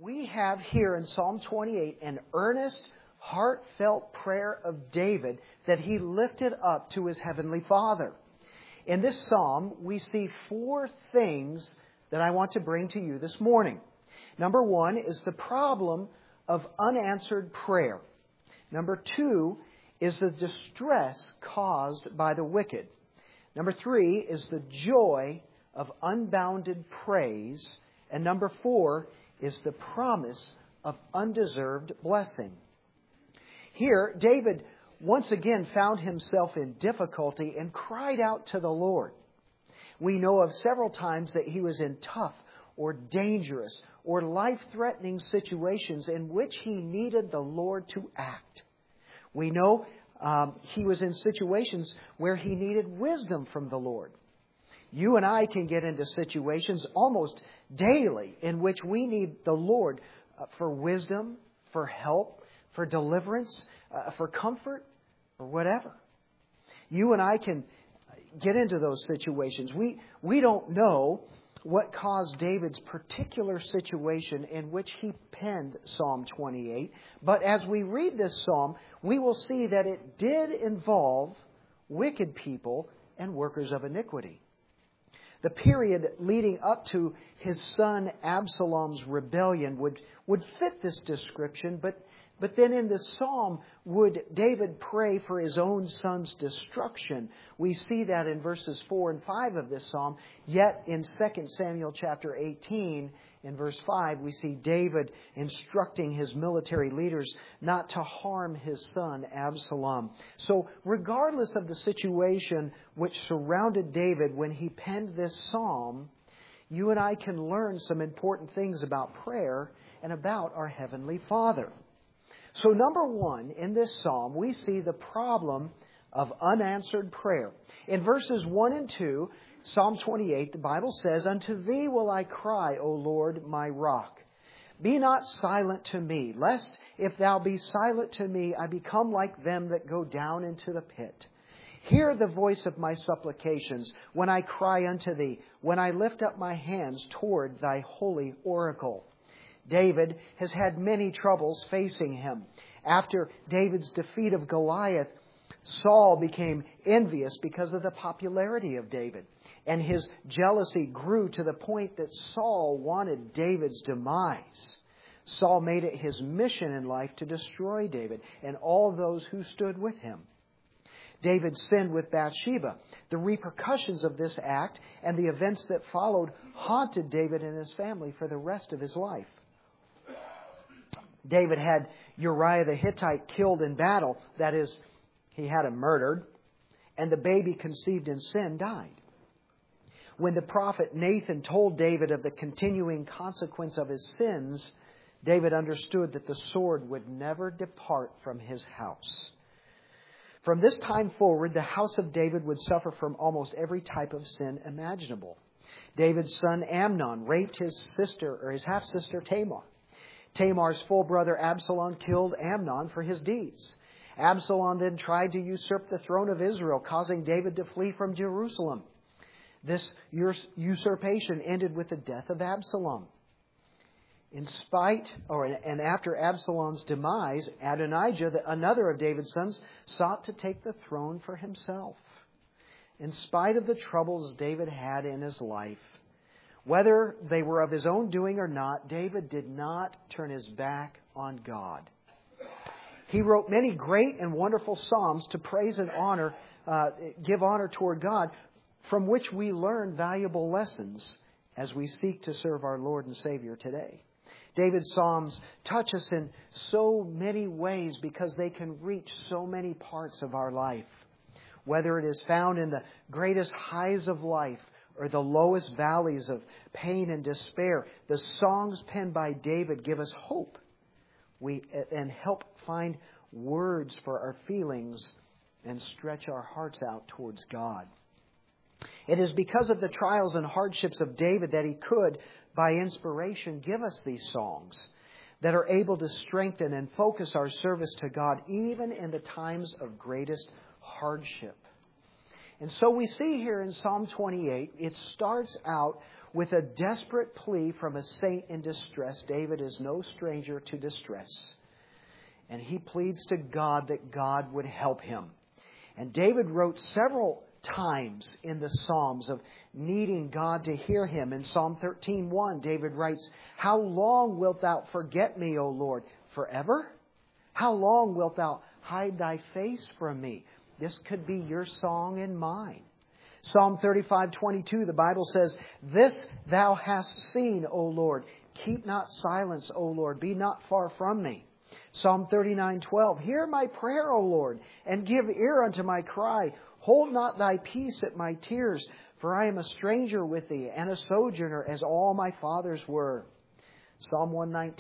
We have here in Psalm 28 an earnest, heartfelt prayer of David that he lifted up to his heavenly Father. In this psalm, we see four things that I want to bring to you this morning. Number one is the problem of unanswered prayer. Number two is the distress caused by the wicked. Number three is the joy of unbounded praise. And number four is the promise of undeserved blessing. Here, David once again found himself in difficulty and cried out to the Lord. We know of several times that he was in tough or dangerous or life-threatening situations in which he needed the Lord to act. We know he was in situations where he needed wisdom from the Lord. You and I can get into situations almost daily in which we need the Lord for wisdom, for help, for deliverance, for comfort, or whatever. You and I can get into those situations. We don't know what caused David's particular situation in which he penned Psalm 28. But as we read this psalm, we will see that it did involve wicked people and workers of iniquity. The period leading up to his son Absalom's rebellion would fit this description, but then in the psalm, would David pray for his own son's destruction? We see that in verses 4 and 5 of this psalm. Yet in 2 Samuel chapter 18, in verse 5, we see David instructing his military leaders not to harm his son Absalom. So regardless of the situation which surrounded David when he penned this psalm, you and I can learn some important things about prayer and about our Heavenly Father. So number one, in this psalm, we see the problem of unanswered prayer. In verses 1 and 2, Psalm 28, the Bible says, "Unto thee will I cry, O Lord, my rock. Be not silent to me, lest if thou be silent to me, I become like them that go down into the pit. Hear the voice of my supplications when I cry unto thee, when I lift up my hands toward thy holy oracle." David has had many troubles facing him. After David's defeat of Goliath, Saul became envious because of the popularity of David. And his jealousy grew to the point that Saul wanted David's demise. Saul made it his mission in life to destroy David and all those who stood with him. David sinned with Bathsheba. The repercussions of this act and the events that followed haunted David and his family for the rest of his life. David had Uriah the Hittite killed in battle. That is, he had him murdered. And the baby conceived in sin died. When the prophet Nathan told David of the continuing consequence of his sins, David understood that the sword would never depart from his house. From this time forward, the house of David would suffer from almost every type of sin imaginable. David's son Amnon raped his sister, or his half-sister Tamar. Tamar's full brother Absalom killed Amnon for his deeds. Absalom then tried to usurp the throne of Israel, causing David to flee from Jerusalem. This usurpation ended with the death of Absalom. And after Absalom's demise, Adonijah, another of David's sons, sought to take the throne for himself. In spite of the troubles David had in his life, whether they were of his own doing or not, David did not turn his back on God. He wrote many great and wonderful psalms to praise and honor, give honor toward God, from which we learn valuable lessons as we seek to serve our Lord and Savior today. David's psalms touch us in so many ways because they can reach so many parts of our life. Whether it is found in the greatest highs of life or the lowest valleys of pain and despair, the songs penned by David give us hope and help find words for our feelings and stretch our hearts out towards God. It is because of the trials and hardships of David that he could, by inspiration, give us these songs that are able to strengthen and focus our service to God even in the times of greatest hardship. And so we see here in Psalm 28, it starts out with a desperate plea from a saint in distress. David is no stranger to distress. And he pleads to God that God would help him. And David wrote several times in the Psalms of needing God to hear him. In Psalm 13:1, David writes, "How long wilt thou forget me, O Lord? Forever? How long wilt thou hide thy face from me?" This could be your song and mine. Psalm 35:22, the Bible says, "This thou hast seen, O Lord. Keep not silence, O Lord. Be not far from me." Psalm 39:12, "Hear my prayer, O Lord, and give ear unto my cry. Hold not thy peace at my tears, for I am a stranger with thee, and a sojourner as all my fathers were." Psalm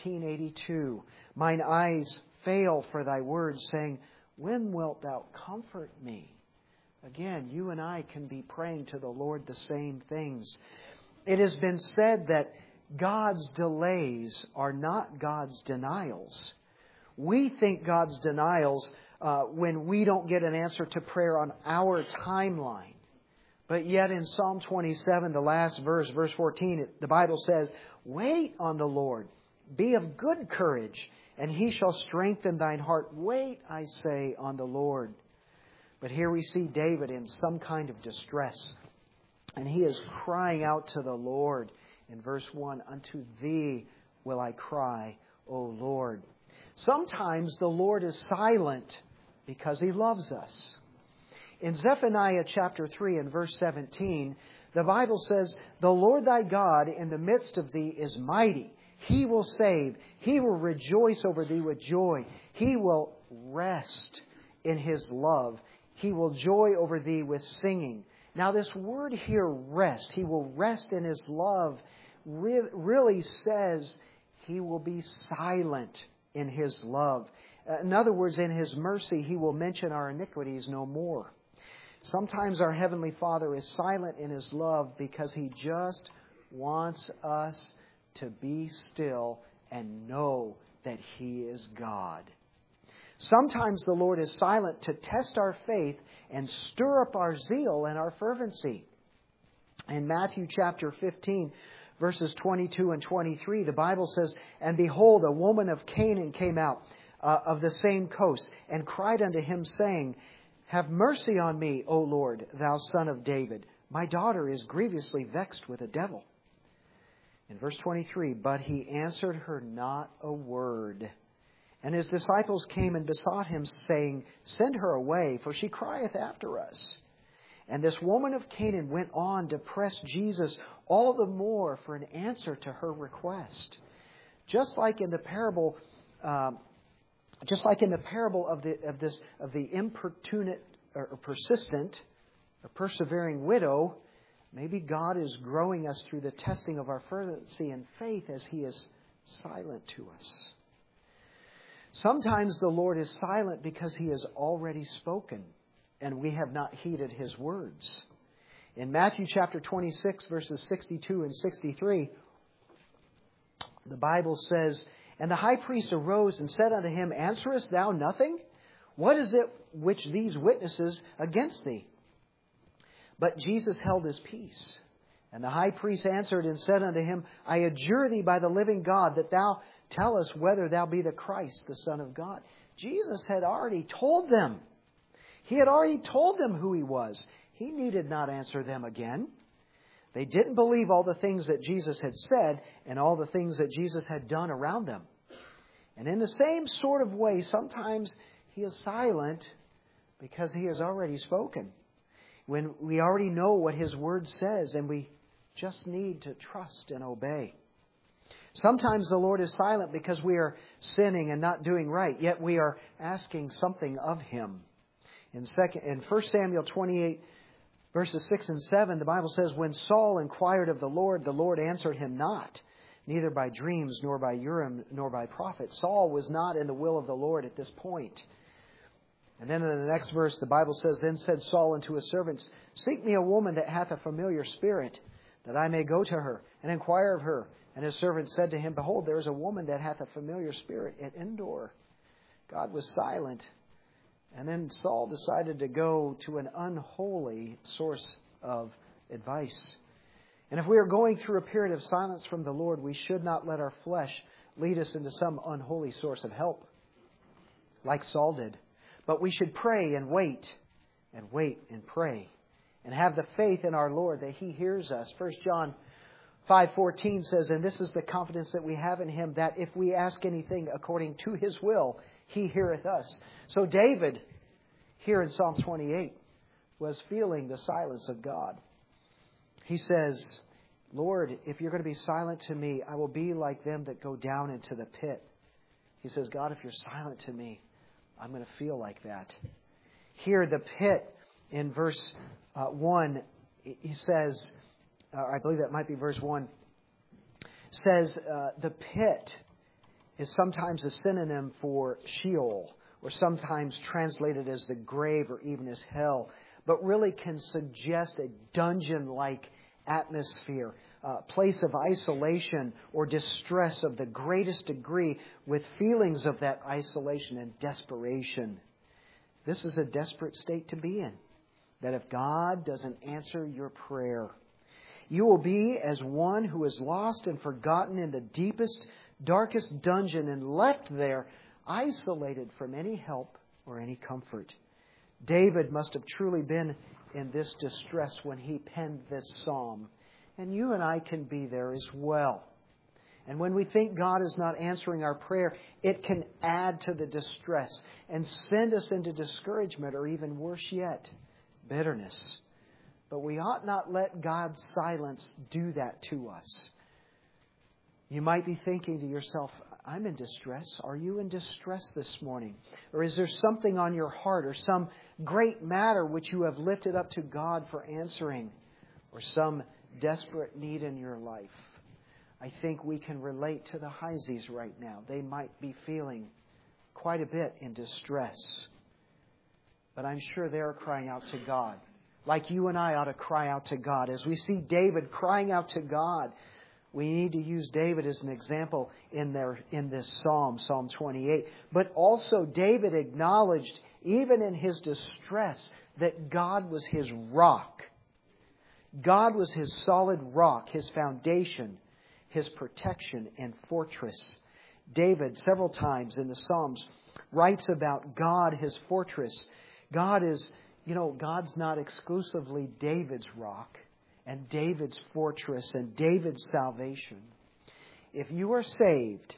119:82, "Mine eyes fail for thy words, saying, When wilt thou comfort me?" Again, you and I can be praying to the Lord the same things. It has been said that God's delays are not God's denials. We think God's denials when we don't get an answer to prayer on our timeline. But yet in Psalm 27, the last verse, verse 14, the Bible says, "Wait on the Lord. Be of good courage, and He shall strengthen thine heart. Wait, I say, on the Lord." But here we see David in some kind of distress. And he is crying out to the Lord. In verse 1, "Unto thee will I cry, O Lord." Sometimes the Lord is silent because He loves us. In Zephaniah chapter 3 and verse 17, the Bible says, "The Lord thy God in the midst of thee is mighty. He will save. He will rejoice over thee with joy. He will rest in His love. He will joy over thee with singing." Now this word here, rest, He will rest in His love, really says He will be silent in His love. In other words, in His mercy, He will mention our iniquities no more. Sometimes our Heavenly Father is silent in His love because He just wants us to be still and know that He is God. Sometimes the Lord is silent to test our faith and stir up our zeal and our fervency. In Matthew chapter 15, verses 22 and 23, the Bible says, "And behold, a woman of Canaan came out of the same coast, and cried unto Him, saying, Have mercy on me, O Lord, thou Son of David. My daughter is grievously vexed with a devil." In verse 23, "But He answered her not a word. And His disciples came and besought Him, saying, Send her away, for she crieth after us. And this woman of Canaan went on to press Jesus all the more for an answer to her request." Just like in the parable, of the importunate or persistent or persevering widow, maybe God is growing us through the testing of our fervency and faith as He is silent to us. Sometimes the Lord is silent because He has already spoken and we have not heeded His words. In Matthew chapter 26, verses 62 and 63, the Bible says, "And the high priest arose and said unto Him, Answerest thou nothing? What is it which these witnesses against thee?" But Jesus held His peace. And the high priest answered and said unto Him, "I adjure thee by the living God that thou tell us whether thou be the Christ, the Son of God." Jesus had already told them. He had already told them who He was. He needed not answer them again. They didn't believe all the things that Jesus had said and all the things that Jesus had done around them. And in the same sort of way, sometimes He is silent because He has already spoken. When we already know what His Word says and we just need to trust and obey. Sometimes the Lord is silent because we are sinning and not doing right, yet we are asking something of Him. In 1 Samuel 28, verses 6 and 7, the Bible says, "When Saul inquired of the Lord answered him not, neither by dreams, nor by Urim, nor by prophet." Saul was not in the will of the Lord at this point. And then in the next verse, the Bible says, "Then said Saul unto his servants, Seek me a woman that hath a familiar spirit, that I may go to her and inquire of her. And his servant said to him, Behold, there is a woman that hath a familiar spirit at Endor." God was silent. And then Saul decided to go to an unholy source of advice. And if we are going through a period of silence from the Lord, we should not let our flesh lead us into some unholy source of help, like Saul did. But we should pray and wait and pray, and have the faith in our Lord that He hears us. 1 John 5:14 says, and this is the confidence that we have in Him, that if we ask anything according to His will, He heareth us. So David, here in Psalm 28, was feeling the silence of God. He says, Lord, if you're going to be silent to me, I will be like them that go down into the pit. He says, God, if you're silent to me, I'm going to feel like that. Here, the pit, in verse 1, he says, I believe that might be verse 1, says the pit is sometimes a synonym for Sheol, or sometimes translated as the grave or even as hell, but really can suggest a dungeon-like atmosphere, place of isolation or distress of the greatest degree, with feelings of that isolation and desperation. This is a desperate state to be in, that if God doesn't answer your prayer, you will be as one who is lost and forgotten in the deepest, darkest dungeon and left there, isolated from any help or any comfort. David must have truly been in this distress when he penned this psalm. And you and I can be there as well. And when we think God is not answering our prayer, it can add to the distress and send us into discouragement, or even worse yet, bitterness. But we ought not let God's silence do that to us. You might be thinking to yourself, I'm in distress. Are you in distress this morning? Or is there something on your heart, or some great matter which you have lifted up to God for answering, or some desperate need in your life? I think we can relate to the Heiseys right now. They might be feeling quite a bit in distress. But I'm sure they're crying out to God, like you and I ought to cry out to God. As we see David crying out to God, we need to use David as an example in this psalm, Psalm 28. But also David acknowledged, even in his distress, that God was his rock. God was his solid rock, his foundation, his protection and fortress. David, several times in the Psalms, writes about God, his fortress. God is, God's not exclusively David's rock and David's fortress and David's salvation. If you are saved,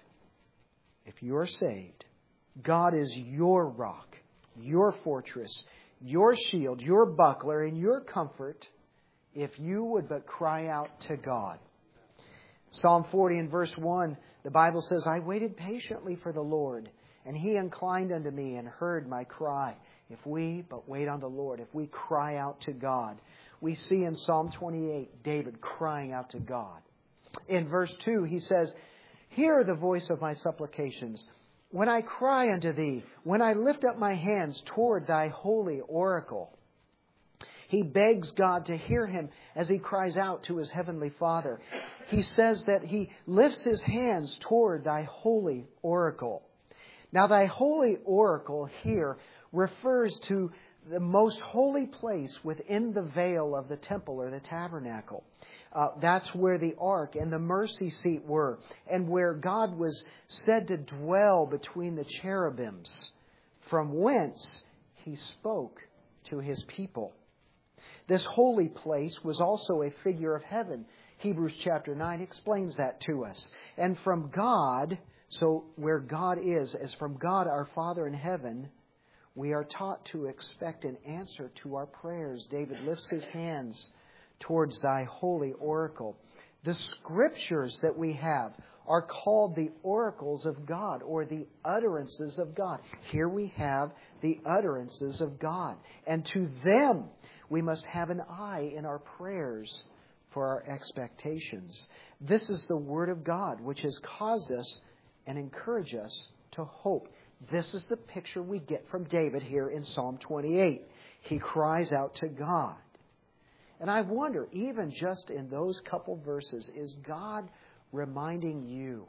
God is your rock, your fortress, your shield, your buckler, and your comfort, if you would but cry out to God. Psalm 40 and verse 1, the Bible says, I waited patiently for the Lord, and He inclined unto me and heard my cry. If we but wait on the Lord, if we cry out to God. We see in Psalm 28, David crying out to God. In verse 2, he says, hear the voice of my supplications. When I cry unto Thee, when I lift up my hands toward Thy holy oracle. He begs God to hear him as he cries out to his heavenly Father. He says that he lifts his hands toward Thy holy oracle. Now, Thy holy oracle here refers to the most holy place within the veil of the temple or the tabernacle. That's where the ark and the mercy seat were, and where God was said to dwell between the cherubims, from whence He spoke to His people. This holy place was also a figure of heaven. Hebrews chapter 9 explains that to us. And from God, so where God is, as from God our Father in heaven, we are taught to expect an answer to our prayers. David lifts his hands towards Thy holy oracle. The scriptures that we have are called the oracles of God, or the utterances of God. Here we have the utterances of God. And to them we must have an eye in our prayers for our expectations. This is the Word of God, which has caused us and encouraged us to hope. This is the picture we get from David here in Psalm 28. He cries out to God. And I wonder, even just in those couple verses, is God reminding you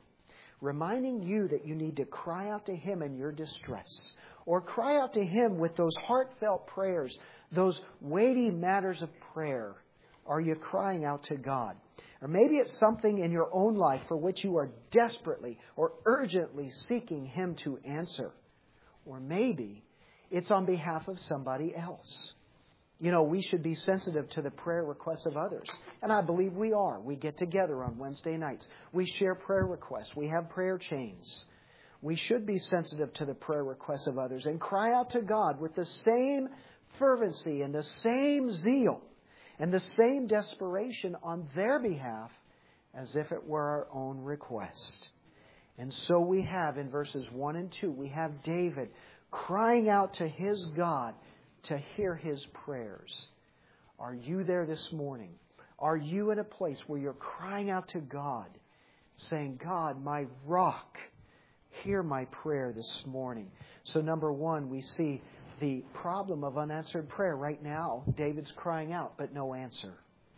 that you need to cry out to Him in your distress, or cry out to Him with those heartfelt prayers, those weighty matters of prayer are you crying out to God? Or maybe it's something in your own life for which you are desperately or urgently seeking Him to answer. Or maybe it's on behalf of somebody else. You know, we should be sensitive to the prayer requests of others. And I believe we are. We get together on Wednesday nights. We share prayer requests. We have prayer chains. We should be sensitive to the prayer requests of others and cry out to God with the same fervency and the same zeal and the same desperation on their behalf as if it were our own request. And so we have in verses 1 and 2, we have David crying out to his God to hear his prayers. Are you there this morning? Are you in a place where you're crying out to God, saying, God, my rock, hear my prayer this morning? So number one, we see the problem of unanswered prayer. Right now, David's crying out, but no answer.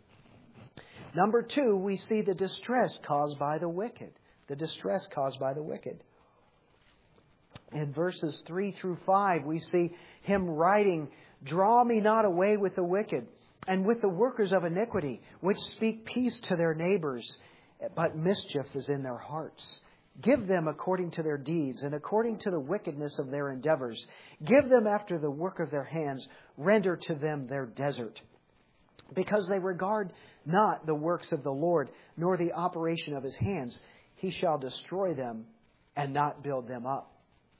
Number two, we see the distress caused by the wicked. The distress caused by the wicked. In verses 3 through 5, we see him writing, draw me not away with the wicked, and with the workers of iniquity, which speak peace to their neighbors, but mischief is in their hearts. Give them according to their deeds, and according to the wickedness of their endeavors. Give them after the work of their hands. Render to them their desert. Because they regard not the works of the Lord, nor the operation of His hands, He shall destroy them and not build them up.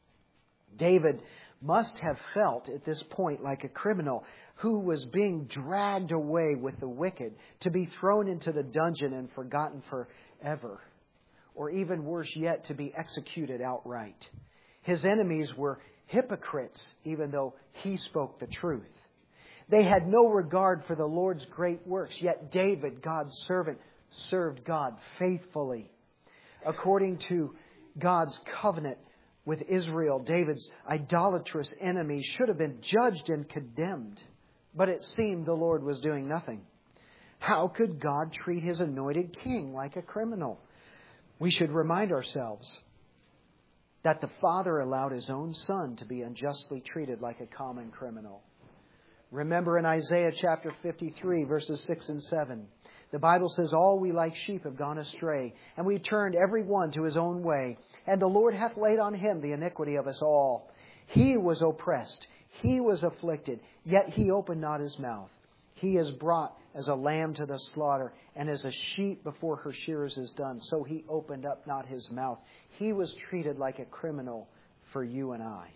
David must have felt at this point like a criminal who was being dragged away with the wicked to be thrown into the dungeon and forgotten forever. Or even worse yet, to be executed outright. His enemies were hypocrites, even though he spoke the truth. They had no regard for the Lord's great works, yet David, God's servant, served God faithfully. According to God's covenant with Israel, David's idolatrous enemies should have been judged and condemned. But it seemed the Lord was doing nothing. How could God treat His anointed king like a criminal? We should remind ourselves that the Father allowed His own Son to be unjustly treated like a common criminal. Remember in Isaiah chapter 53, verses 6 and 7, the Bible says, all we like sheep have gone astray, and we turned every one to his own way, and the Lord hath laid on Him the iniquity of us all. He was oppressed, He was afflicted, yet He opened not His mouth. He is brought as a lamb to the slaughter, and as a sheep before her shearers is done, so He opened up not His mouth. He was treated like a criminal for you and I.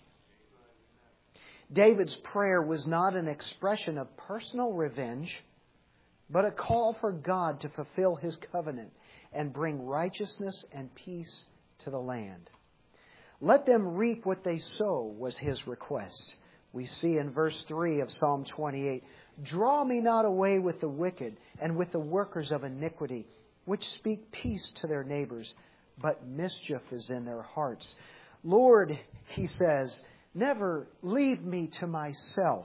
David's prayer was not an expression of personal revenge, but a call for God to fulfill His covenant and bring righteousness and peace to the land. Let them reap what they sow was his request. We see in verse 3 of Psalm 28, draw me not away with the wicked and with the workers of iniquity, which speak peace to their neighbors, but mischief is in their hearts. Lord, he says, never leave me to myself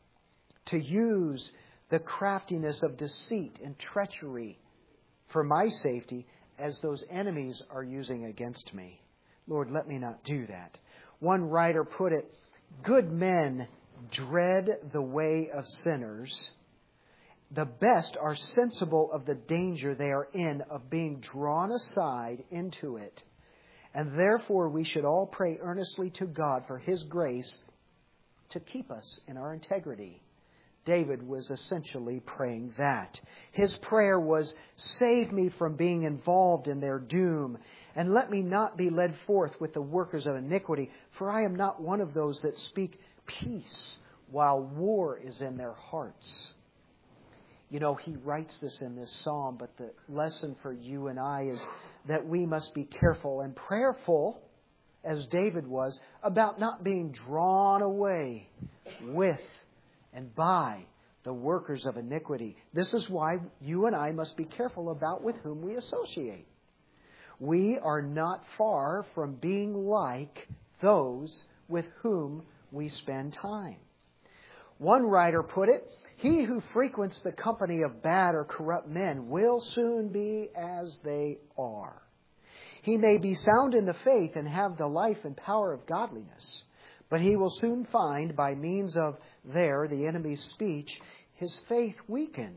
to use the craftiness of deceit and treachery for my safety as those enemies are using against me. Lord, let me not do that. One writer put it, good men dread the way of sinners. The best are sensible of the danger they are in of being drawn aside into it. And therefore we should all pray earnestly to God for His grace to keep us in our integrity. David was essentially praying that. His prayer was, save me from being involved in their doom, and let me not be led forth with the workers of iniquity, for I am not one of those that speak peace while war is in their hearts. You know, he writes this in this psalm, but the lesson for you and I is that we must be careful and prayerful, as David was, about not being drawn away with and by the workers of iniquity. This is why you and I must be careful about with whom we associate. We are not far from being like those with whom we spend time. One writer put it, he who frequents the company of bad or corrupt men will soon be as they are. He may be sound in the faith and have the life and power of godliness, but he will soon find, by means of the enemy's speech, his faith weakened,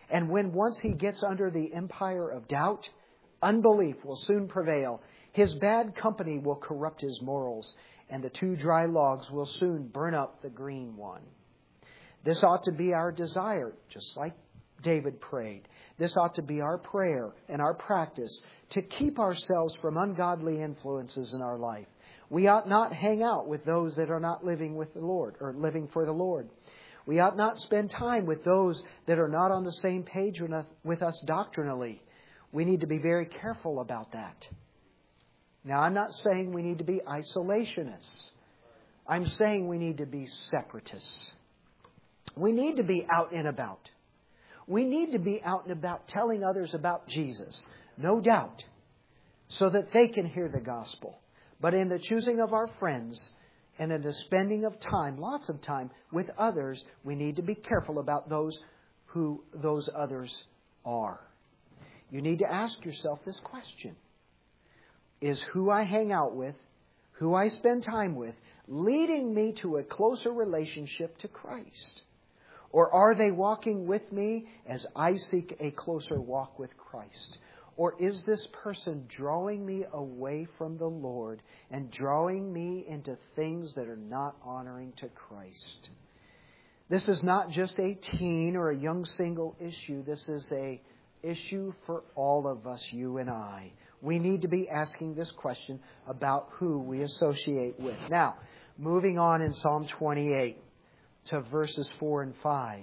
And when once he gets under the empire of doubt, unbelief will soon prevail. His bad company will corrupt his morals, and the 2 dry logs will soon burn up the green one. This ought to be our desire, just like David prayed. This ought to be our prayer and our practice to keep ourselves from ungodly influences in our life. We ought not hang out with those that are not living with the Lord or living for the Lord. We ought not spend time with those that are not on the same page with us doctrinally. We need to be very careful about that. Now, I'm not saying we need to be isolationists. I'm saying we need to be separatists. We need to be out and about. We need to be out and about telling others about Jesus, no doubt, so that they can hear the gospel. But in the choosing of our friends and in the spending of time, lots of time, with others, we need to be careful about who those others are. You need to ask yourself this question. Is who I hang out with, who I spend time with, leading me to a closer relationship to Christ? Or are they walking with me as I seek a closer walk with Christ? Or is this person drawing me away from the Lord and drawing me into things that are not honoring to Christ? This is not just a teen or a young single issue. This is an issue for all of us, you and I. We need to be asking this question about who we associate with. Now, moving on in Psalm 28 to verses 4 and 5.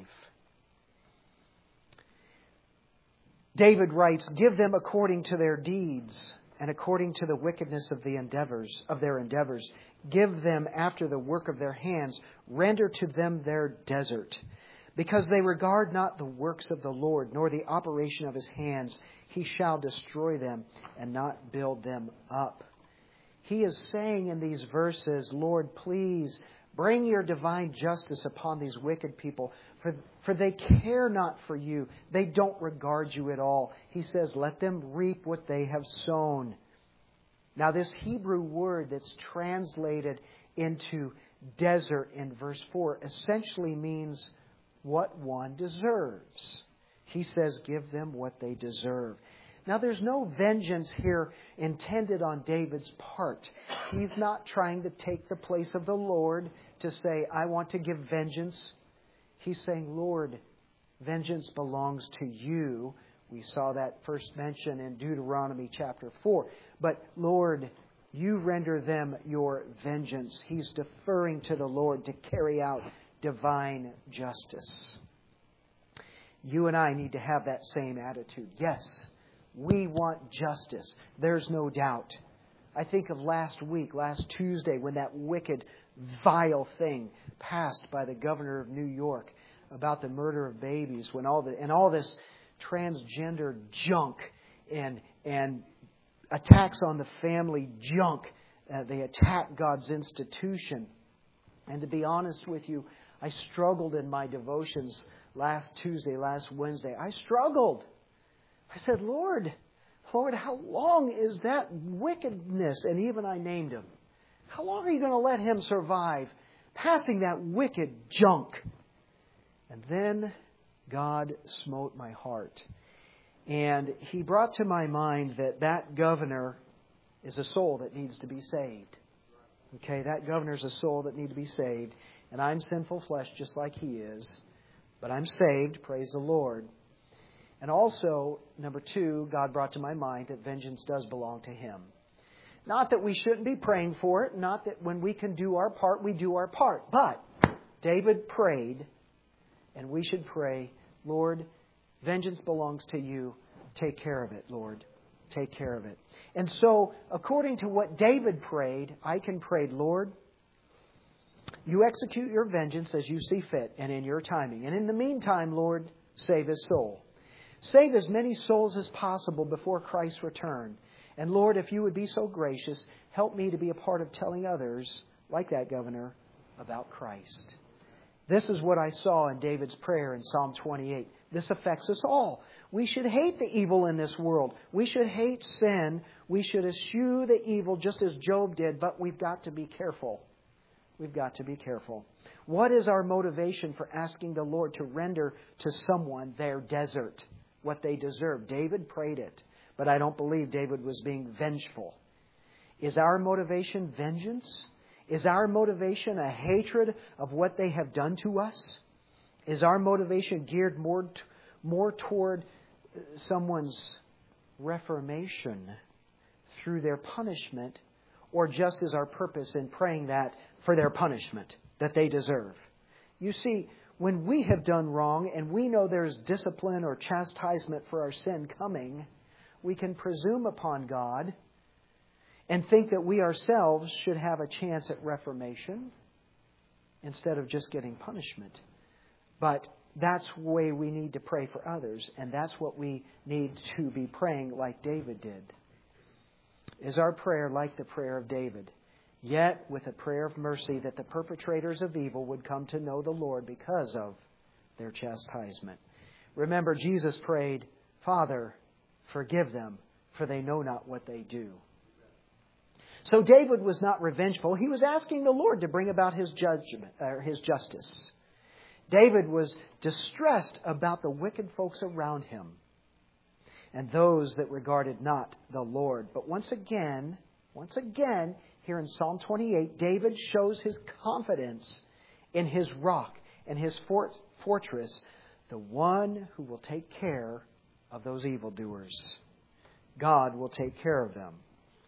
David writes, "Give them according to their deeds and according to the wickedness of their endeavors. Give them after the work of their hands. Render to them their desert. Because they regard not the works of the Lord, nor the operation of His hands, He shall destroy them and not build them up." He is saying in these verses, Lord, please bring your divine justice upon these wicked people, for they care not for you. They don't regard you at all. He says, let them reap what they have sown. Now, this Hebrew word that's translated into desert in verse 4 essentially means what one deserves. He says, give them what they deserve. Now, there's no vengeance here intended on David's part. He's not trying to take the place of the Lord to say, I want to give vengeance. He's saying, Lord, vengeance belongs to you. We saw that first mentioned in Deuteronomy chapter 4. But Lord, you render them your vengeance. He's deferring to the Lord to carry out divine justice. You and I need to have that same attitude. Yes, we want justice. There's no doubt. I think of last Tuesday, when that wicked, vile thing passed by the governor of New York about the murder of babies, when all this transgender junk and attacks on the family junk, they attack God's institution. And to be honest with you, I struggled in my devotions last Tuesday, last Wednesday. I struggled. I said, Lord, how long is that wickedness? And even I named him. How long are you going to let him survive passing that wicked junk? And then God smote my heart. And He brought to my mind that governor is a soul that needs to be saved. Okay, that governor's a soul that needs to be saved. And I'm sinful flesh just like he is. But I'm saved, praise the Lord. And also, number 2, God brought to my mind that vengeance does belong to Him. Not that we shouldn't be praying for it. Not that when we can do our part, we do our part. But David prayed, and we should pray, Lord, vengeance belongs to you. Take care of it, Lord. Take care of it. And so, according to what David prayed, I can pray, Lord, you execute your vengeance as you see fit and in your timing. And in the meantime, Lord, save his soul. Save as many souls as possible before Christ's return. And Lord, if you would be so gracious, help me to be a part of telling others, like that governor, about Christ. This is what I saw in David's prayer in Psalm 28. This affects us all. We should hate the evil in this world. We should hate sin. We should eschew the evil just as Job did, but we've got to be careful. We've got to be careful. What is our motivation for asking the Lord to render to someone their desert, what they deserve? David prayed it, but I don't believe David was being vengeful. Is our motivation vengeance? Is our motivation a hatred of what they have done to us? Is our motivation geared more toward someone's reformation through their punishment, or just is our purpose in praying that for their punishment that they deserve? You see, when we have done wrong and we know there's discipline or chastisement for our sin coming, we can presume upon God and think that we ourselves should have a chance at reformation instead of just getting punishment. But that's the way we need to pray for others, and that's what we need to be praying like David did. Is our prayer like the prayer of David? Yet with a prayer of mercy that the perpetrators of evil would come to know the Lord because of their chastisement. Remember, Jesus prayed, "Father, forgive them, for they know not what they do." So David was not revengeful. He was asking the Lord to bring about his judgment, or his justice. David was distressed about the wicked folks around him and those that regarded not the Lord. But once again, here in Psalm 28, David shows his confidence in his rock and his fortress, the one who will take care of those evildoers. God will take care of them.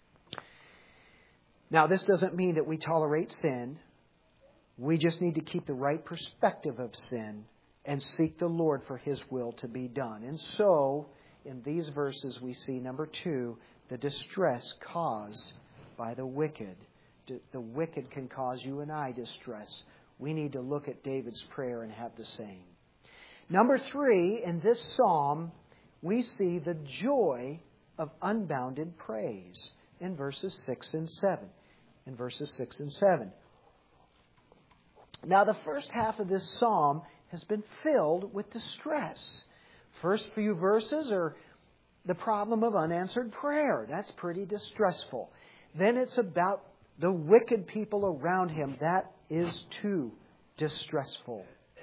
Now, this doesn't mean that we tolerate sin. We just need to keep the right perspective of sin and seek the Lord for His will to be done. And so, in these verses, we see, number 2, the distress caused by the wicked. The wicked can cause you and I distress. We need to look at David's prayer and have the same. Number 3, in this psalm, we see the joy of unbounded praise in verses 6 and 7. In verses 6 and 7. Now, the first half of this psalm has been filled with distress. First few verses are the problem of unanswered prayer. That's pretty distressful. Then it's about the wicked people around him. That is too distressful.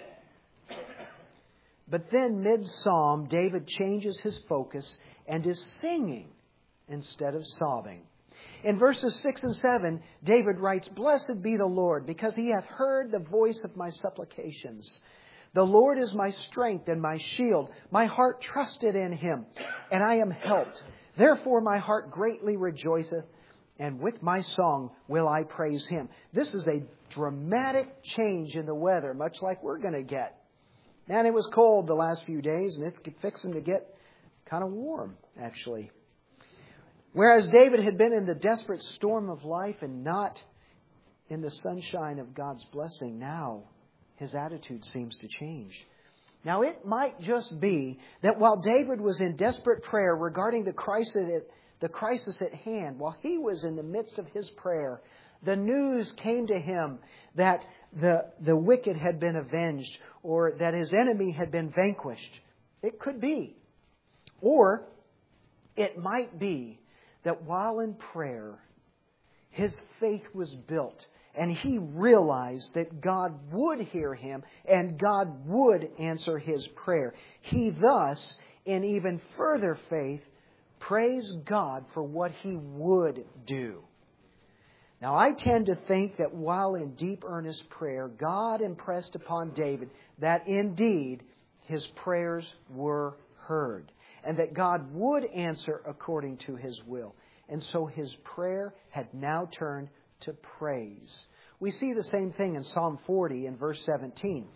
But then mid-psalm, David changes his focus and is singing instead of sobbing. In verses 6 and 7, David writes, "Blessed be the Lord, because He hath heard the voice of my supplications. The Lord is my strength and my shield. My heart trusted in Him, and I am helped. Therefore my heart greatly rejoiceth, and with my song will I praise Him." This is a dramatic change in the weather, much like we're going to get. Man, it was cold the last few days, and it's fixing to get kind of warm, actually. Whereas David had been in the desperate storm of life and not in the sunshine of God's blessing, now his attitude seems to change. Now, it might just be that while David was in desperate prayer regarding the crisis at hand, while he was in the midst of his prayer, the news came to him that the wicked had been avenged or that his enemy had been vanquished. It could be. Or it might be that while in prayer, his faith was built and he realized that God would hear him and God would answer his prayer. He thus, in even further faith, praised God for what He would do. Now, I tend to think that while in deep earnest prayer, God impressed upon David that indeed his prayers were heard, and that God would answer according to His will. And so his prayer had now turned to praise. We see the same thing in Psalm 40 in verse 17.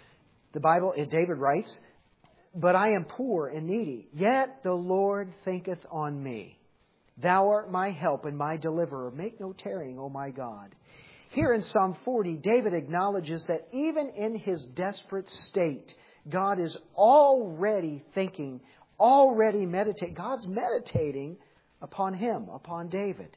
David writes, "But I am poor and needy, yet the Lord thinketh on me. Thou art my help and my deliverer. Make no tarrying, O my God." Here in Psalm 40, David acknowledges that even in his desperate state, God is already thinking, already meditating. God's meditating upon him, upon David.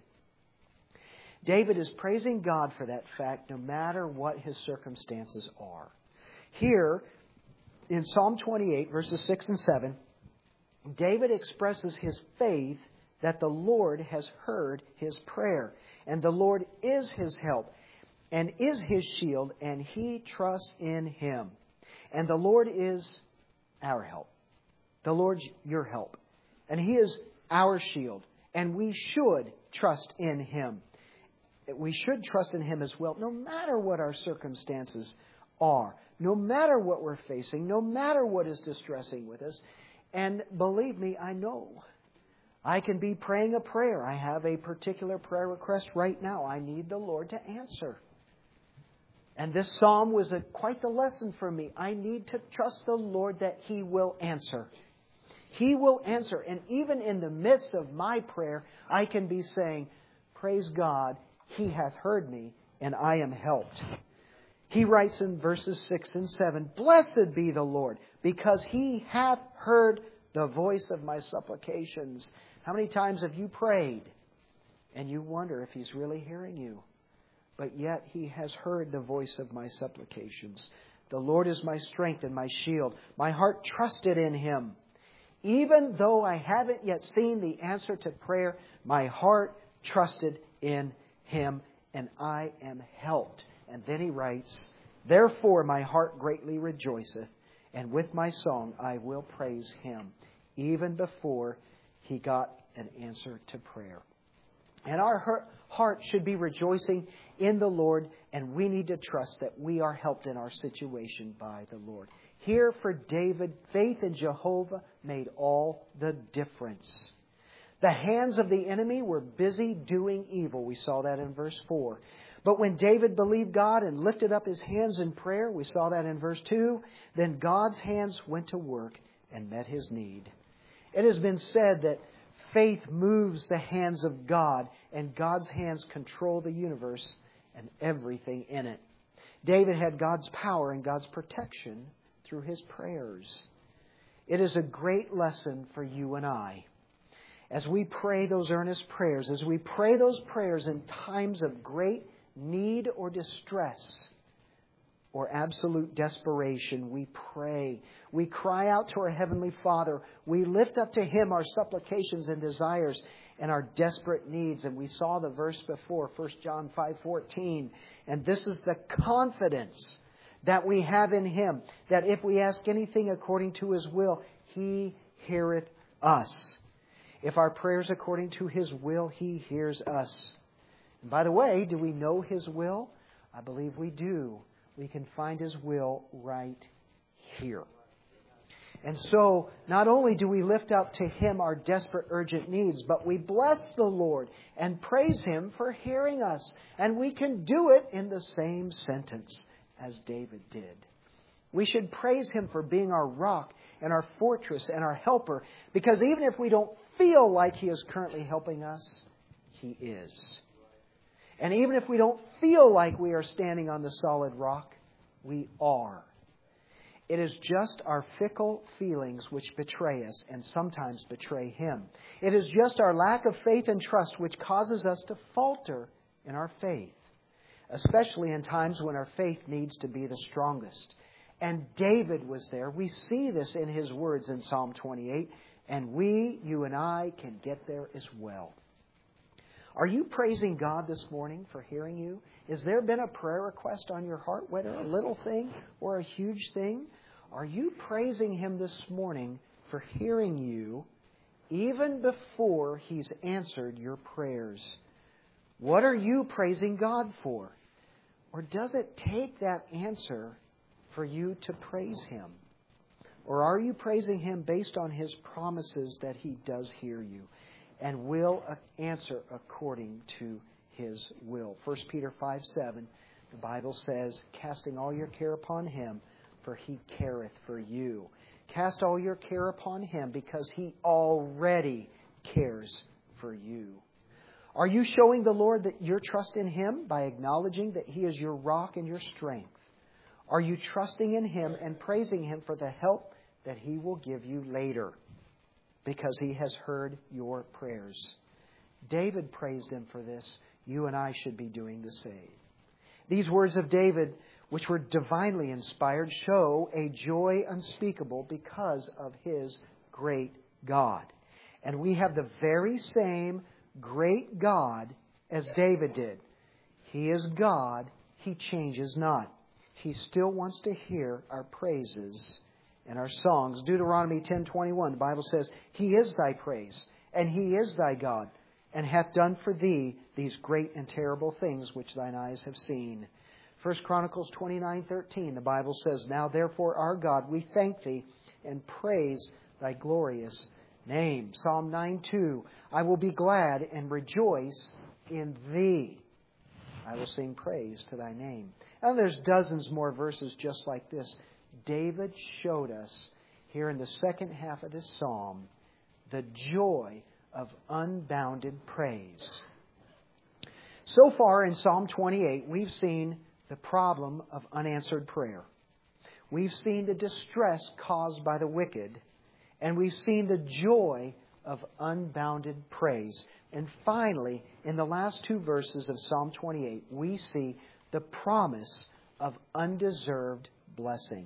David is praising God for that fact no matter what his circumstances are. Here, in Psalm 28, verses 6 and 7, David expresses his faith that the Lord has heard his prayer, and the Lord is his help. and is his shield, and he trusts in him. And the Lord is our help. The Lord's your help. And he is our shield. And we should trust in him. We should trust in him as well, no matter what our circumstances are, no matter what we're facing, no matter what is distressing with us. And believe me, I know I can be praying a prayer. I have a particular prayer request right now. I need the Lord to answer. And this psalm was quite the lesson for me. I need to trust the Lord that he will answer. He will answer. And even in the midst of my prayer, I can be saying, praise God, he hath heard me, and I am helped. He writes in verses 6 and 7, Blessed be the Lord, because he hath heard the voice of my supplications. How many times have you prayed and you wonder if he's really hearing you? But yet he has heard the voice of my supplications. The Lord is my strength and my shield. My heart trusted in him. Even though I haven't yet seen the answer to prayer, my heart trusted in him, and I am helped. And then he writes, Therefore my heart greatly rejoiceth, and with my song I will praise him, even before he got an answer to prayer. And our heart should be rejoicing in the Lord, and we need to trust that we are helped in our situation by the Lord. Here for David, faith in Jehovah made all the difference. The hands of the enemy were busy doing evil. We saw that in verse 4. But when David believed God and lifted up his hands in prayer, we saw that in verse 2, then God's hands went to work and met his need. It has been said that faith moves the hands of God, and God's hands control the universe and everything in it. David had God's power and God's protection through his prayers. It is a great lesson for you and I. As we pray those earnest prayers, as we pray those prayers in times of great need or distress or absolute desperation, we pray. We cry out to our Heavenly Father. We lift up to him our supplications and desires and our desperate needs. And we saw the verse before, 1 John 5:14. And this is the confidence that we have in him, that if we ask anything according to his will, he heareth us. If our prayers according to his will, he hears us. And by the way, do we know his will? I believe we do. We can find his will right here. And so, not only do we lift up to him our desperate, urgent needs, but we bless the Lord and praise him for hearing us. And we can do it in the same sentence as David did. We should praise him for being our rock and our fortress and our helper, because even if we don't feel like he is currently helping us, he is. And even if we don't feel like we are standing on the solid rock, we are. It is just our fickle feelings which betray us and sometimes betray him. It is just our lack of faith and trust which causes us to falter in our faith, especially in times when our faith needs to be the strongest. And David was there. We see this in his words in Psalm 28. And we, you and I, can get there as well. Are you praising God this morning for hearing you? Has there been a prayer request on your heart, whether a little thing or a huge thing? Are you praising him this morning for hearing you even before he's answered your prayers? What are you praising God for? Or does it take that answer for you to praise him? Or are you praising him based on his promises that he does hear you and will answer according to his will? 1 Peter 5:7, the Bible says, casting all your care upon him, for he careth for you. Cast all your care upon him because he already cares for you. Are you showing the Lord that your trust in him by acknowledging that he is your rock and your strength? Are you trusting in him and praising him for the help that he will give you later because he has heard your prayers? David praised him for this. You and I should be doing the same. These words of David, which were divinely inspired, show a joy unspeakable because of his great God. And we have the very same great God as David did. He is God. He changes not. He still wants to hear our praises and our songs. Deuteronomy 10:21, the Bible says, He is thy praise, and He is thy God, and hath done for thee these great and terrible things which thine eyes have seen. 1 Chronicles 29:13, the Bible says, Now therefore, our God, we thank Thee and praise Thy glorious name. Psalm 9:2, I will be glad and rejoice in Thee. I will sing praise to Thy name. And there's dozens more verses just like this. David showed us here in the second half of this psalm the joy of unbounded praise. So far in Psalm 28, we've seen the problem of unanswered prayer. We've seen the distress caused by the wicked, and we've seen the joy of unbounded praise. And finally, in the last two verses of Psalm 28, we see the promise of undeserved blessing.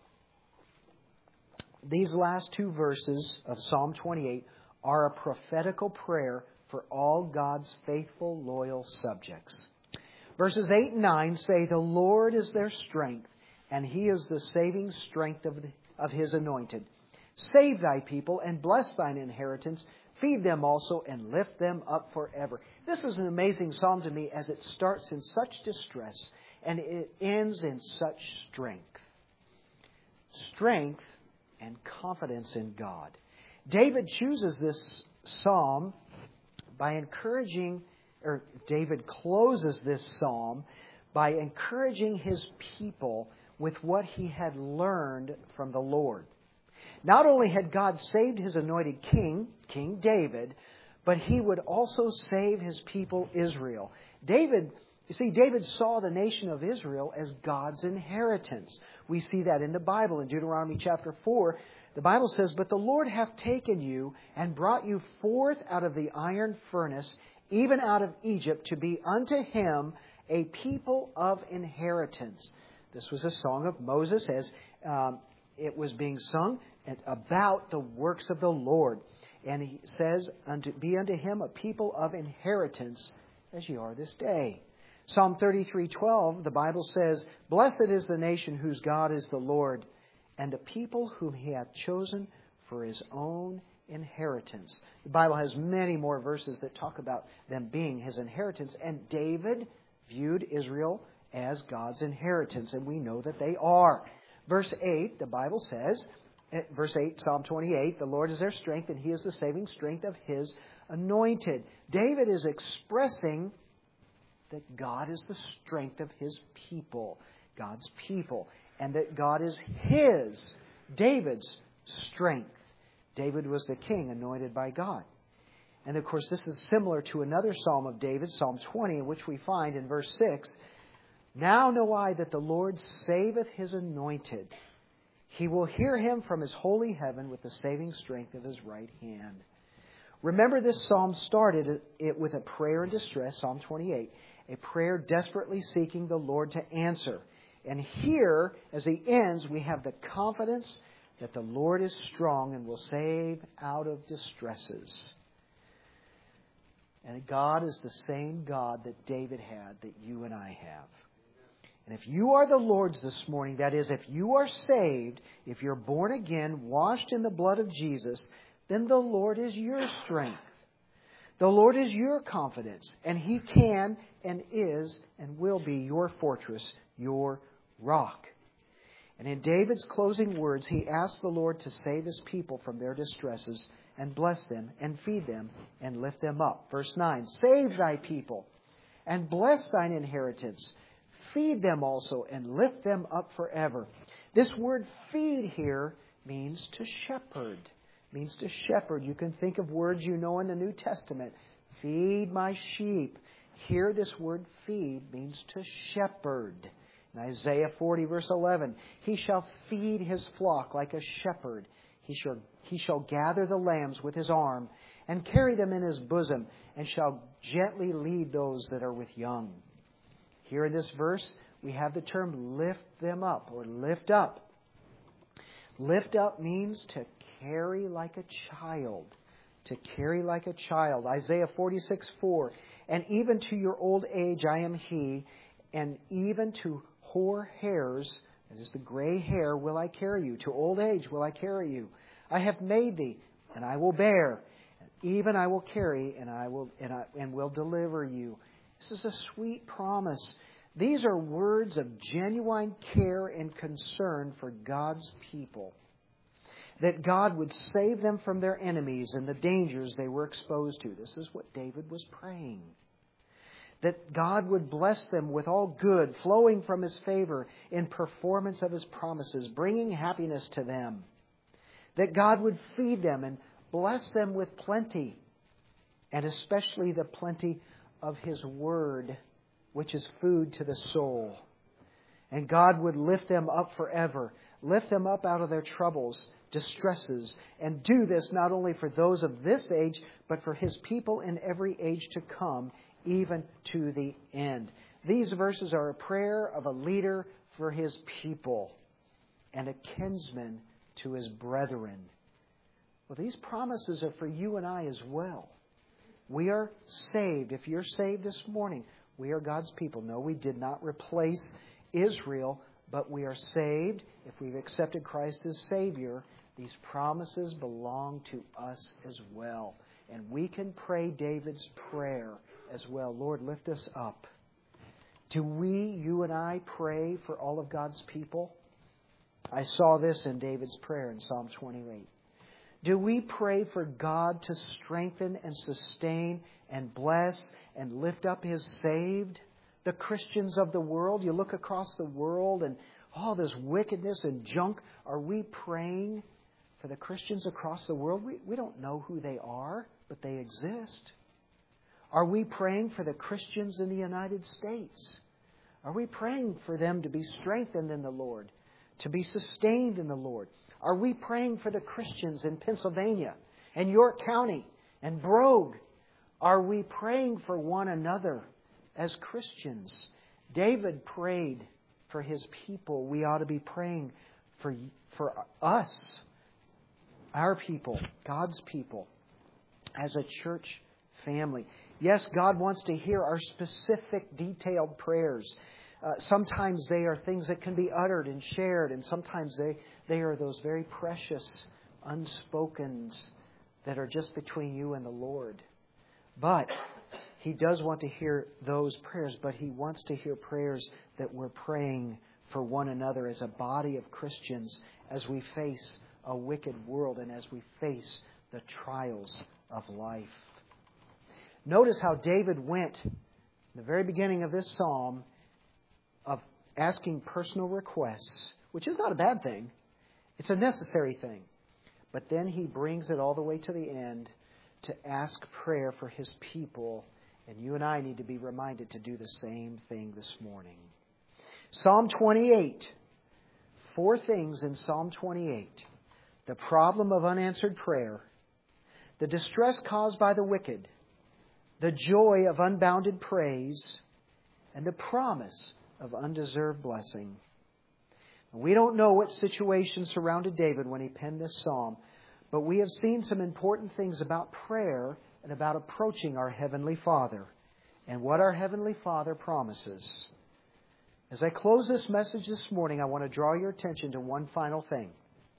These last two verses of Psalm 28 are a prophetical prayer for all God's faithful, loyal subjects. Verses 8 and 9 say, The Lord is their strength, and He is the saving strength of His anointed. Save Thy people and bless Thine inheritance. Feed them also and lift them up forever. This is an amazing psalm to me as it starts in such distress and it ends in such strength. Strength and confidence in God. David chooses this psalm by encouraging, or David closes this psalm by encouraging his people with what he had learned from the Lord. Not only had God saved His anointed king, King David, but He would also save His people Israel. David saw the nation of Israel as God's inheritance. We see that in the Bible. In Deuteronomy chapter 4, the Bible says, But the Lord hath taken you and brought you forth out of the iron furnace, even out of Egypt, to be unto Him a people of inheritance. This was a song of Moses as it was being sung about the works of the Lord. And he says, Be unto Him a people of inheritance, as ye are this day. Psalm 33:12, the Bible says, Blessed is the nation whose God is the Lord, and the people whom He hath chosen for His own inheritance. The Bible has many more verses that talk about them being His inheritance, and David viewed Israel as God's inheritance, and we know that they are. Verse 8, the Bible says, verse 8, Psalm 28, The Lord is their strength, and He is the saving strength of His anointed. David is expressing that God is the strength of His people, God's people, and that God is His, David's strength. David was the king anointed by God. And of course, this is similar to another psalm of David, Psalm 20, in which we find in verse 6, Now know I that the Lord saveth His anointed. He will hear him from His holy heaven with the saving strength of His right hand. Remember, this psalm started it with a prayer in distress, Psalm 28, a prayer desperately seeking the Lord to answer. And here, as he ends, we have the confidence that the Lord is strong and will save out of distresses. And God is the same God that David had, that you and I have. And if you are the Lord's this morning, that is, if you are saved, if you're born again, washed in the blood of Jesus, then the Lord is your strength. The Lord is your confidence, and He can and is and will be your fortress, your rock. And in David's closing words, he asked the Lord to save His people from their distresses and bless them and feed them and lift them up. Verse 9, Save Thy people and bless Thine inheritance. Feed them also and lift them up forever. This word feed here means to shepherd. Means to shepherd. You can think of words you know in the New Testament. Feed my sheep. Here this word feed means to shepherd. In Isaiah 40 verse 11, He shall feed His flock like a shepherd. He shall gather the lambs with His arm and carry them in His bosom and shall gently lead those that are with young. Here in this verse, we have the term lift them up or lift up. Lift up means to carry like a child. To carry like a child. Isaiah 46:4. And even to your old age I am He, and even to hoar hairs, that is the gray hair, will I carry you. To old age will I carry you. I have made thee, and I will bear. Even I will carry, and will deliver you. This is a sweet promise. These are words of genuine care and concern for God's people. That God would save them from their enemies and the dangers they were exposed to. This is what David was praying. That God would bless them with all good, flowing from His favor in performance of His promises, bringing happiness to them. That God would feed them and bless them with plenty, and especially the plenty of His Word, which is food to the soul. And God would lift them up forever, lift them up out of their troubles, distresses, and do this not only for those of this age, but for His people in every age to come, even to the end. These verses are a prayer of a leader for his people and a kinsman to his brethren. Well, these promises are for you and I as well. We are saved. If you're saved this morning, we are God's people. No, we did not replace Israel, but we are saved. If we've accepted Christ as Savior, these promises belong to us as well. And we can pray David's prayer as well. Lord, lift us up. Do we, you and I, pray for all of God's people? I saw this in David's prayer in Psalm 28. Do we pray for God to strengthen and sustain and bless and lift up His saved, the Christians of the world? You look across the world and all this wickedness and junk. Are we praying for the Christians across the world? We don't know who they are, but they exist. Are we praying for the Christians in the United States? Are we praying for them to be strengthened in the Lord, to be sustained in the Lord? Are we praying for the Christians in Pennsylvania and York County and Brogue? Are we praying for one another as Christians? David prayed for his people. We ought to be praying for us, our people, God's people, as a church family. Yes, God wants to hear our specific, detailed prayers. Sometimes they are things that can be uttered and shared, and sometimes they are those very precious unspokens that are just between you and the Lord. But He does want to hear those prayers, but He wants to hear prayers that we're praying for one another as a body of Christians as we face a wicked world and as we face the trials of life. Notice how David went in the very beginning of this psalm of asking personal requests, which is not a bad thing. It's a necessary thing. But then he brings it all the way to the end to ask prayer for his people. And you and I need to be reminded to do the same thing this morning. Psalm 28. 4 things in Psalm 28. The problem of unanswered prayer. The distress caused by the wicked. The joy of unbounded praise. And the promise of undeserved blessing. We don't know what situation surrounded David when he penned this psalm, but we have seen some important things about prayer and about approaching our Heavenly Father and what our Heavenly Father promises. As I close this message this morning, I want to draw your attention to one final thing.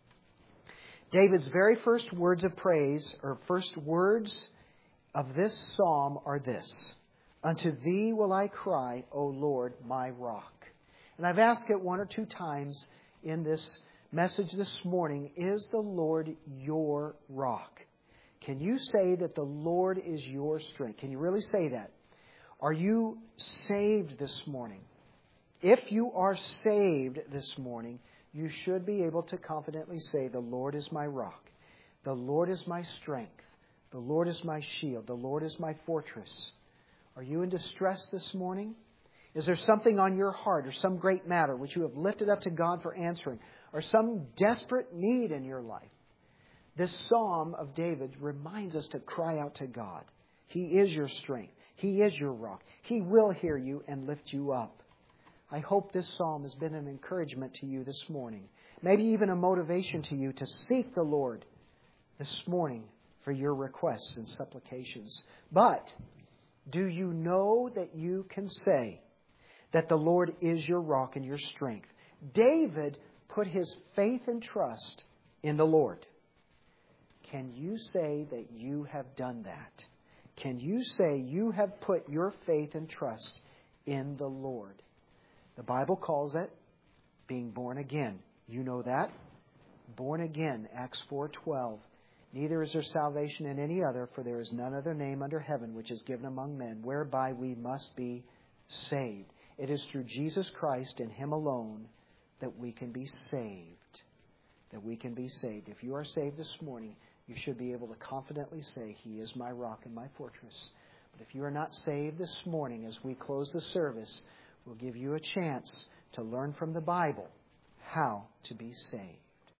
David's very first words of praise, or first words of this psalm, are this: "Unto Thee will I cry, O Lord, my rock." And I've asked it 1 or 2 times in this message this morning, is the Lord your rock? Can you say that the Lord is your strength? Can you really say that? Are you saved this morning? If you are saved this morning, you should be able to confidently say, the Lord is my rock. The Lord is my strength. The Lord is my shield. The Lord is my fortress. Are you in distress this morning? Is there something on your heart or some great matter which you have lifted up to God for answering, or some desperate need in your life? This Psalm of David reminds us to cry out to God. He is your strength. He is your rock. He will hear you and lift you up. I hope this psalm has been an encouragement to you this morning. Maybe even a motivation to you to seek the Lord this morning for your requests and supplications. But do you know that you can say that the Lord is your rock and your strength. David put his faith and trust in the Lord. Can you say that you have done that? Can you say you have put your faith and trust in the Lord? The Bible calls it being born again. You know that? Born again, Acts 4:12. Neither is there salvation in any other, for there is none other name under heaven which is given among men, whereby we must be saved. It is through Jesus Christ and Him alone that we can be saved. That we can be saved. If you are saved this morning, you should be able to confidently say, He is my rock and my fortress. But if you are not saved this morning, as we close the service, we'll give you a chance to learn from the Bible how to be saved.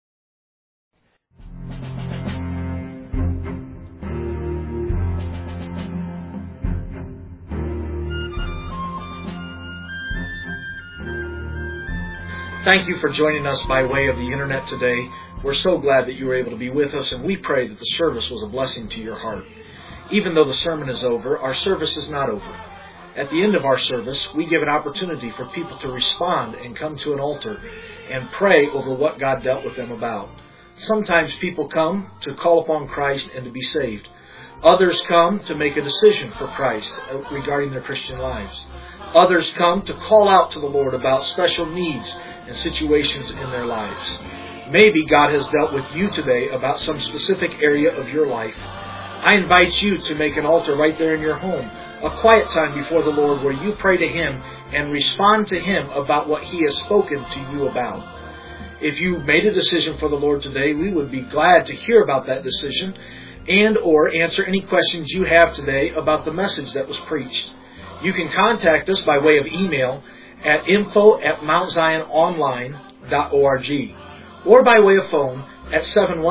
Thank you for joining us by way of the Internet today. We're so glad that you were able to be with us, and we pray that the service was a blessing to your heart. Even though the sermon is over, our service is not over. At the end of our service, we give an opportunity for people to respond and come to an altar and pray over what God dealt with them about. Sometimes people come to call upon Christ and to be saved. Others come to make a decision for Christ regarding their Christian lives. Others come to call out to the Lord about special needs and situations in their lives. Maybe God has dealt with you today about some specific area of your life. I invite you to make an altar right there in your home, a quiet time before the Lord where you pray to Him and respond to Him about what He has spoken to you about. If you made a decision for the Lord today, we would be glad to hear about that decision and or answer any questions you have today about the message that was preached. You can contact us by way of email at info@mountziononline.org or by way of phone at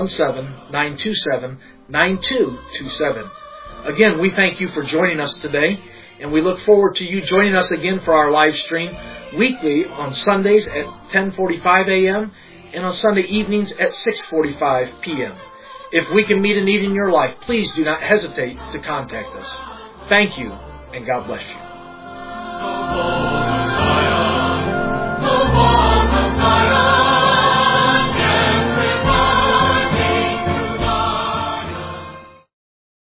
717-927-9227. Again, we thank you for joining us today, and we look forward to you joining us again for our live stream weekly on Sundays at 10:45 a.m. and on Sunday evenings at 6:45 p.m. If we can meet a need in your life, please do not hesitate to contact us. Thank you, and God bless you.